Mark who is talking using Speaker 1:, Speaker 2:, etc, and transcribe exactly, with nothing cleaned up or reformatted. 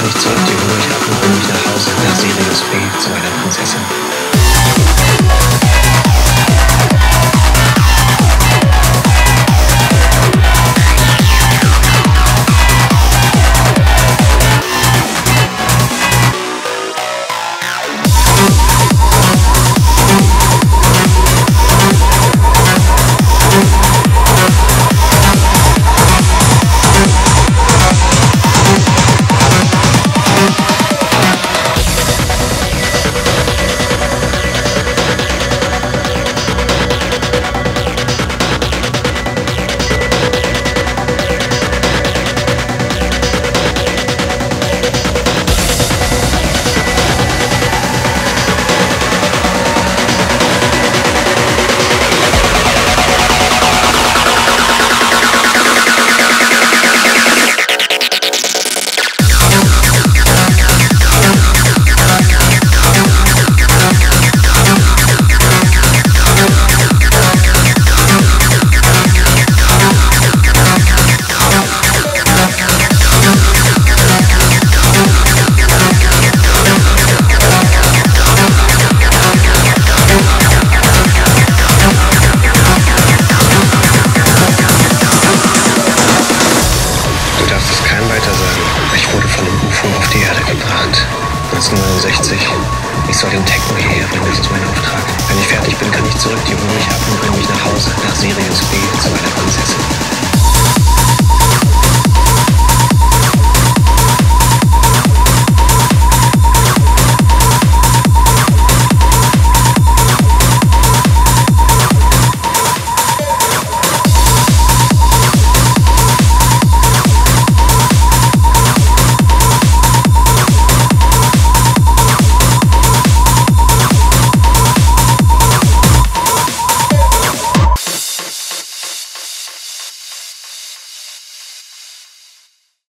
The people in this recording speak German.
Speaker 1: kann ich zurück, die hole ich ab und bringe mich nach Hause. Nach Sirius B zu meiner Prinzessin. Ich wurde von einem U F O auf die Erde gebracht. neunzehnhundertneunundsechzig. Ich soll den Techno hierher bringen, das ist mein Auftrag. Wenn ich fertig bin, kann ich zurück, die hole ich ab und bringe